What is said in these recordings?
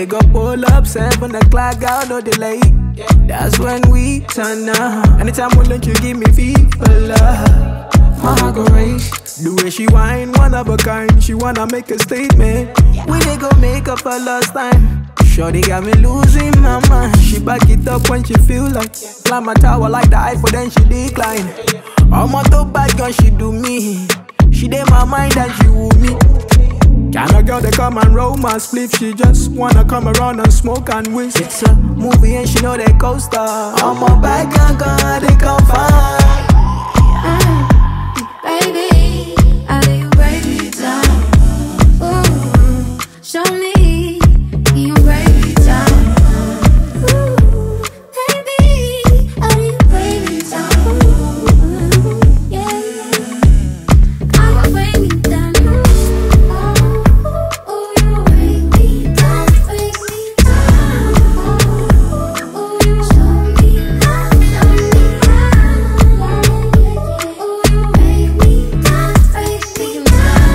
they go pull up 7 o'clock, out no delay. That's when we turn up. Anytime we let you give me fever love, my heart go race. The way she whine, one of a kind. She wanna make a statement. We they go make up for last time. Shorty got me losing my mind. She back it up when she feel like climb my tower like the Eiffel, then she decline. I'm on the bad gun, she do me. She did my mind and she woo me. Kinda girl they come and roll my sleeve. She just wanna come around and smoke and whisk. It's a movie and she know they co-star. I'm a bad gun, they come find. Baby, how do you break me down? Ooh, show me, you break me down. Ooh, baby, how do you break me down? Ooh, yeah, how you break me down? Ooh, you break me down, break me down. Ooh, you show me how, show me how. Ooh, you break me down, break me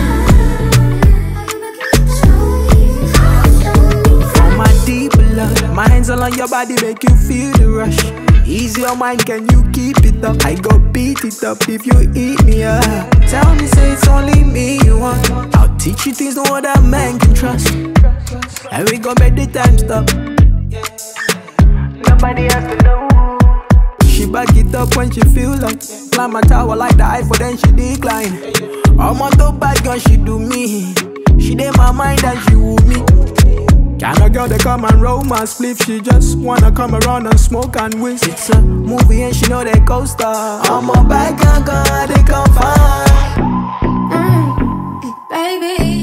down. For my deep love, my hands all on your body make you feel the rush. Ease your mind, can you keep it up? I go beat it up if you eat me up. Tell me, say it's only me you want. I'll teach you things no other man can trust. And we gon' make the time stop. Nobody has to know. She back it up when she feel like climb my tower like the Eiffel, then she decline. I'm on the bad gun, she do me. She did my mind and she woo me. Kinda girl they come and roll my sleeve. She just wanna come around and smoke and whisk. It's a movie and she know they co-star. I'm a bad gun, they come find. Baby,